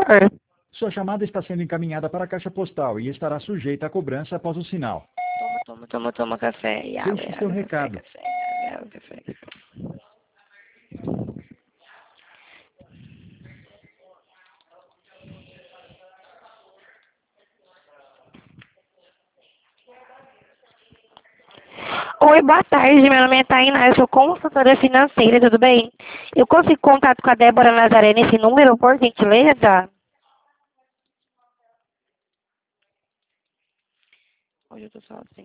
favor. Sua chamada está sendo encaminhada para a caixa postal e estará sujeita à cobrança após o sinal. Toma café e água. Deixe seu recado. Café. Oi, boa tarde. Meu nome é Tainá, eu sou consultora financeira, tudo bem? Eu consigo contato com a Débora Nazaré nesse número, por gentileza? Hoje eu tô sozinha.